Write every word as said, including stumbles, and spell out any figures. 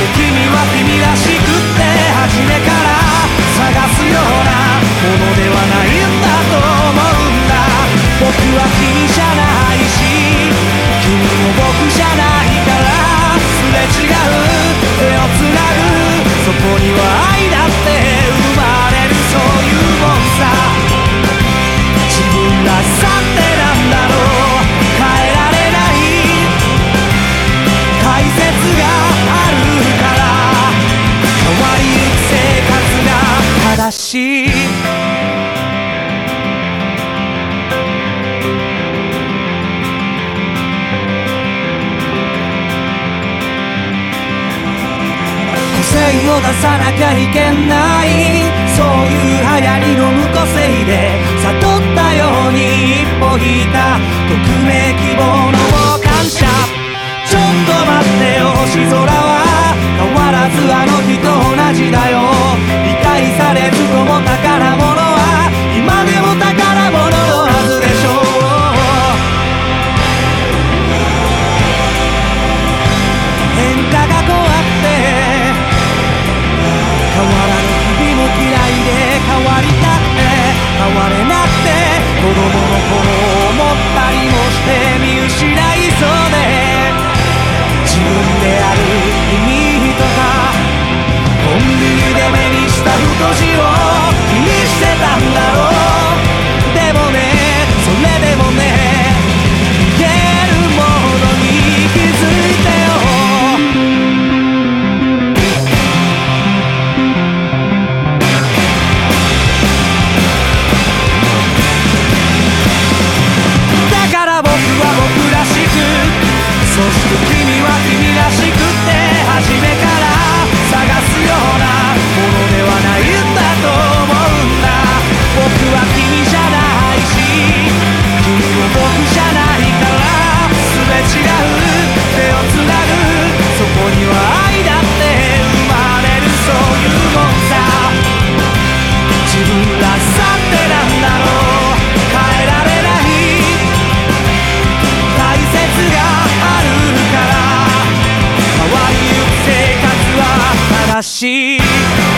君は君らしくって初めから探すようなものではないんだと思うんだ。僕は君じゃないし君も僕じゃないからすれ違う手をつなぐそこには愛だって生まれるそういうもんさ。自分らしさってなんだろう変えられない解説があるから変わりゆく生活が正しい。個性を出さなきゃいけないそういう流行りの無個性で悟ったように一歩引いた匿名希望の感謝。ちょっと待ってよ星空は変わらずあの日と同じだよ。理解されずとも宝物は今でも宝物のはずでしょう。変化が怖くて変わらぬ日々も嫌いで変わりたくて変われなくて子供の頃思ったりもして見失いそうで自分である意味とかコンビニで目にした太字を気にしてたんだろう。でもねそれでもね言えるものに気づいてよ。そして君は君らしくって初めから探すようなものではないんだと思うんだ。僕は君じゃないし君も僕じゃないからすれ違う手をつなぐそこには愛だって生まれるそういうもんさ。自分らしさってなんだろう変えられない大切が変わりゆく生活は正しい。